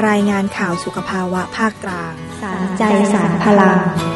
รายงานข่าวสุขภาวะภาคกลางสารใจสารพลัง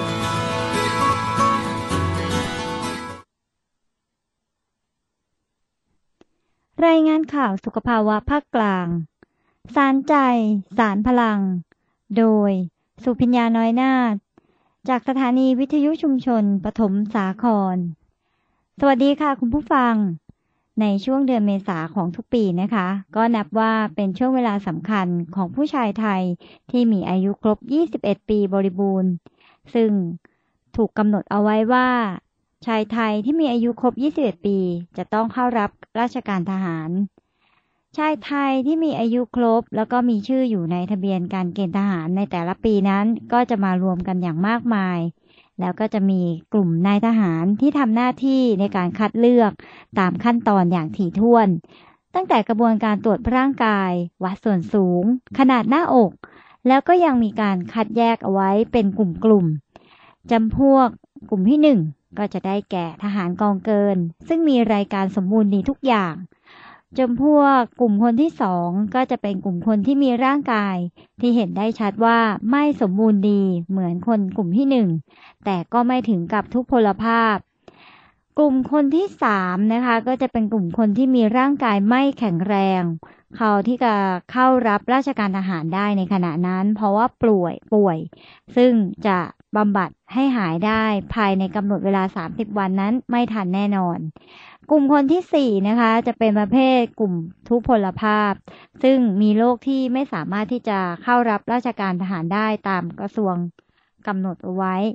รายงานข่าวสุขภาวะภาคกลางสารใจสารพลังโดยสุพิญญาน้อยนาถจากสถานีวิทยุชุมชนปฐมสาครสวัสดีค่ะคุณผู้ฟังในช่วงเดือนเมษาของทุกปีนะคะก็นับว่าเป็นช่วงเวลาสำคัญของผู้ชายไทยที่มีอายุครบ21ปีบริบูรณ์ซึ่งถูกกำหนดเอาไว้ว่าชายไทยที่มีอายุครบ21ปีจะต้องเข้ารับราชการทหารชายไทยที่มีอายุครบแล้วก็มีชื่ออยู่ในทะเบียนการเกณฑ์ทหารในแต่ละปีนั้นก็จะมารวมกันอย่างมากมายแล้วก็จะมีกลุ่มนายทหารที่ทำหน้าที่ในการคัดเลือกตามขั้นตอนอย่างถี่ถ้วนตั้งแต่กระบวนการตรวจร่างกายวัดส่วนสูงขนาดหน้าอกแล้วก็ยังมีการคัดแยกเอาไว้เป็นกลุ่มๆจำพวกกลุ่มที่1ก็จะได้แก่ทหารกองเกินซึ่งมีรายการสมบูรณ์ดีทุกอย่างจำพวกกลุ่มคนที่2ก็จะเป็นกลุ่มคนที่มีร่างกายที่เห็นได้ชัดว่าไม่สมบูรณ์ดีเหมือนคนกลุ่มที่1แต่ก็ไม่ถึงกับทุพพลภาพกลุ่มคนที่3นะคะก็จะเป็นกลุ่มคนที่มีร่างกายไม่แข็งแรงเขาที่จะเข้ารับราชการทหารได้ในขณะนั้นเพราะว่าป่วยซึ่งจะบำบัดให้หายได้ภายในกำหนดเวลา30วันนั้นไม่ทันแน่นอนกลุ่มคนที่4นะคะจะเป็นประเภทกลุ่มทุพพลภาพซึ่งมีโรคที่ไม่สามารถที่จะเข้ารับราชการทหารได้ตามกระทรวงกำหนดเอาไว้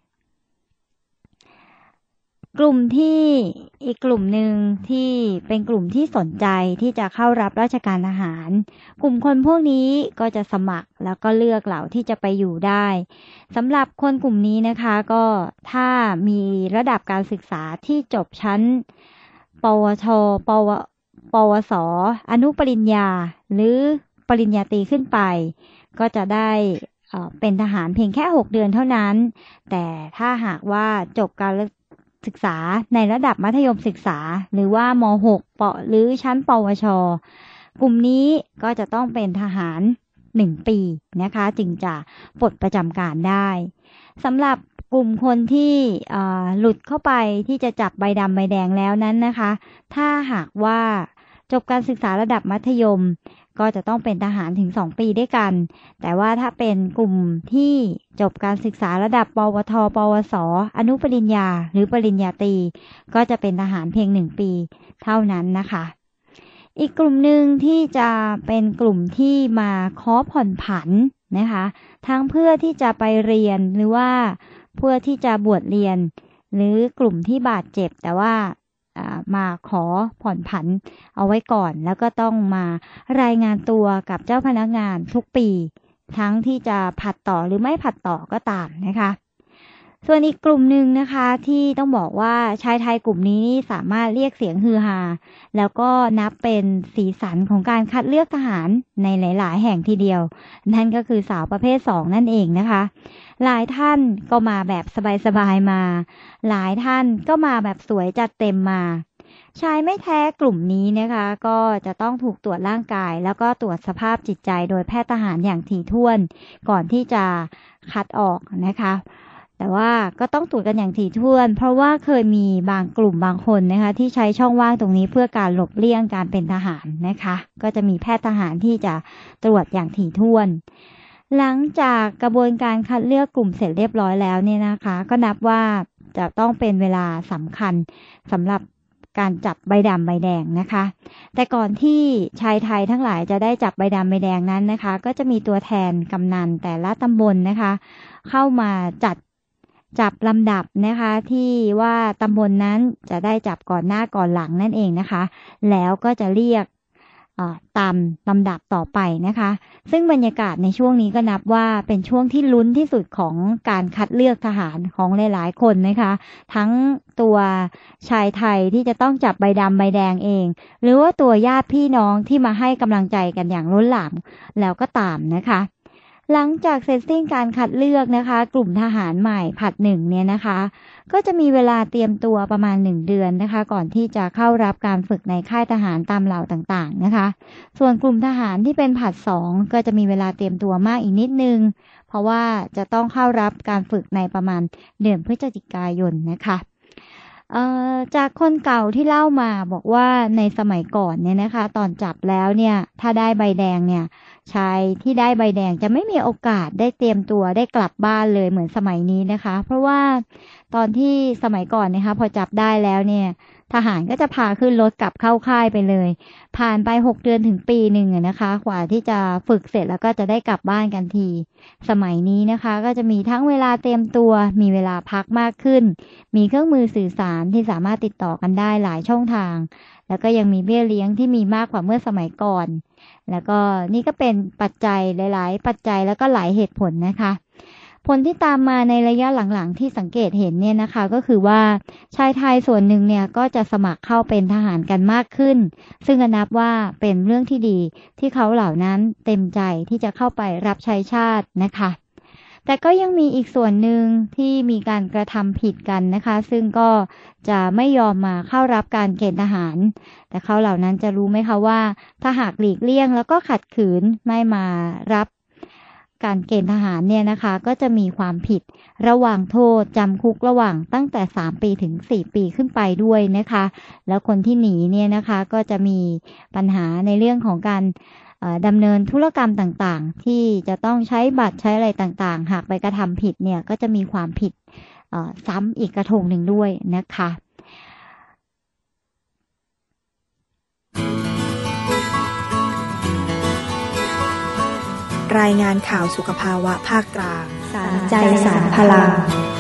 กลุ่มที่อีกกลุ่มหนึ่งที่เป็นกลุ่มที่สนใจที่จะเข้ารับราชการทหารกลุ่มคนพวกนี้ก็จะสมัครแล้วก็เลือกเหล่าที่จะไปอยู่ได้สำหรับคนกลุ่มนี้นะคะก็ถ้ามีระดับการศึกษาที่จบชั้นปวชปวสอนุปริญญาหรือปริญญาตรีขึ้นไปก็จะได้เป็นทหารเพียงแค่6เดือนเท่านั้นแต่ถ้าหากว่าจบการศึกษาในระดับมัธยมศึกษาหรือว่าม.6 หรือชั้นปวชกลุ่มนี้ก็จะต้องเป็นทหาร1ปีนะคะจึงจะปลดประจำการได้สำหรับกลุ่มคนที่หลุดเข้าไปที่จะจับใบดำใบแดงแล้วนั้นนะคะถ้าหากว่าจบการศึกษาระดับมัธยมก็จะต้องเป็นทหารถึง2ปีด้วยกันแต่ว่าถ้าเป็นกลุ่มที่จบการศึกษาระดับปวทปวสอนุปริญญาหรือปริญญาตรีก็จะเป็นทหารเพียง1ปีเท่านั้นนะคะอีกกลุ่มหนึ่งที่จะเป็นกลุ่มที่มาขอผ่อนผันนะคะทั้งเพื่อที่จะไปเรียนหรือว่าเพื่อที่จะบวชเรียนหรือกลุ่มที่บาดเจ็บแต่ว่ามาขอผ่อนผันเอาไว้ก่อนแล้วก็ต้องมารายงานตัวกับเจ้าพนักงานทุกปีทั้งที่จะผัดต่อหรือไม่ผัดต่อก็ตามนะคะส่วนอีกกลุ่มหนึ่งนะคะที่ต้องบอกว่าชายไทยกลุ่มนี้สามารถเรียกเสียงฮือฮาแล้วก็นับเป็นสีสันของการคัดเลือกทหารในหลายๆแห่งทีเดียวนั่นก็คือสาวประเภท2นั่นเองนะคะหลายท่านก็มาแบบสบายๆมาหลายท่านก็มาแบบสวยจัดเต็มมาชายไม่แท้กลุ่มนี้นะคะก็จะต้องถูกตรวจร่างกายแล้วก็ตรวจสภาพจิตใจโดยแพทย์ทหารอย่างถี่ถ้วนก่อนที่จะคัดออกนะคะแต่ว่าก็ต้องตรวจกันอย่างถี่ถ้วนเพราะว่าเคยมีบางกลุ่มบางคนนะคะที่ใช้ช่องว่างตรงนี้เพื่อการหลบเลี่ยงการเป็นทหารนะคะก็จะมีแพทย์ทหารที่จะตรวจอย่างถี่ถ้วนหลังจากกระบวนการคัดเลือกกลุ่มเสร็จเรียบร้อยแล้วเนี่ยนะคะก็นับว่าจะต้องเป็นเวลาสำคัญสำหรับการจับใบดำใบแดงนะคะแต่ก่อนที่ชายไทยทั้งหลายจะได้จับใบดำใบแดงนั้นนะคะก็จะมีตัวแทนกำนันแต่ละตำบลนะคะเข้ามาจับลำดับนะคะที่ว่าตำบลนั้นจะได้จับก่อนหน้าก่อนหลังนั่นเองนะคะแล้วก็จะเรียกตามลำดับต่อไปนะคะซึ่งบรรยากาศในช่วงนี้ก็นับว่าเป็นช่วงที่ลุ้นที่สุดของการคัดเลือกทหารของหลายๆคนนะคะทั้งตัวชายไทยที่จะต้องจับใบดำใบแดงเองหรือว่าตัวญาติพี่น้องที่มาให้กำลังใจกันอย่างล้นหลามแล้วก็ตามนะคะหลังจากเสร็จสิ้นการคัดเลือกนะคะ กลุ่มทหารใหม่ผลัดหนึ่งเนี่ยนะคะ ก็จะมีเวลาเตรียมตัวประมาณ1 เดือนนะคะ ก่อนที่จะเข้ารับการฝึกในค่ายทหารตามเหล่าต่างๆนะคะ ส่วนกลุ่มทหารที่เป็นผลัด2ก็จะมีเวลาเตรียมตัวมากอีกนิดนึง เพราะว่าจะต้องเข้ารับการฝึกในประมาณเดือนพฤศจิกายนนะคะจากคนเก่าที่เล่ามาบอกว่าในสมัยก่อนเนี่ยนะคะ ตอนจับแล้วเนี่ยถ้าได้ใบแดงเนี่ยชายที่ได้ใบแดงจะไม่มีโอกาสได้เตรียมตัวได้กลับบ้านเลยเหมือนสมัยนี้นะคะ เพราะว่าตอนที่สมัยก่อนนะคะพอจับได้แล้วเนี่ยทหารก็จะพาขึ้นรถกลับเข้าค่ายไปเลยผ่านไป6 เดือนถึงปีหนึ่งนะคะกว่าที่จะฝึกเสร็จแล้วก็จะได้กลับบ้านกันทีสมัยนี้นะคะก็จะมีทั้งเวลาเตรียมตัวมีเวลาพักมากขึ้นมีเครื่องมือสื่อสารที่สามารถติดต่อกันได้หลายช่องทางแล้วก็ยังมีเบี้ยเลี้ยงที่มีมากกว่าเมื่อสมัยก่อนแล้วก็นี่ก็เป็นปัจจัยหลายๆปัจจัยแล้วก็หลายเหตุผลนะคะผลที่ตามมาในระยะหลังๆที่สังเกตเห็นเนี่ยนะคะก็คือว่าชายไทยส่วนหนึ่งเนี่ยก็จะสมัครเข้าเป็นทหารกันมากขึ้นซึ่งนับว่าเป็นเรื่องที่ดีที่เขาเหล่านั้นเต็มใจที่จะเข้าไปรับใช้ชาตินะคะแต่ก็ยังมีอีกส่วนหนึ่งที่มีการกระทำผิดกันนะคะซึ่งก็จะไม่ยอมมาเข้ารับการเกณฑ์ทหารแต่เขาเหล่านั้นจะรู้ไหมคะว่าถ้าหากหลีกเลี่ยงแล้วก็ขัดขืนไม่มารับการเกณฑ์ทหารเนี่ยนะคะก็จะมีความผิดระหว่างโทษจำคุกระหว่างตั้งแต่3 ปีถึง4 ปีขึ้นไปด้วยนะคะแล้วคนที่หนีเนี่ยนะคะก็จะมีปัญหาในเรื่องของการดำเนินธุรกรรมต่างๆที่จะต้องใช้บัตรใช้อะไรต่างๆหากไปกระทำผิดเนี่ยก็จะมีความผิดซ้ำอีกกระทงหนึ่งด้วยนะคะรายงานข่าวสุขภาวะภาคกลางสารใจสารพลัง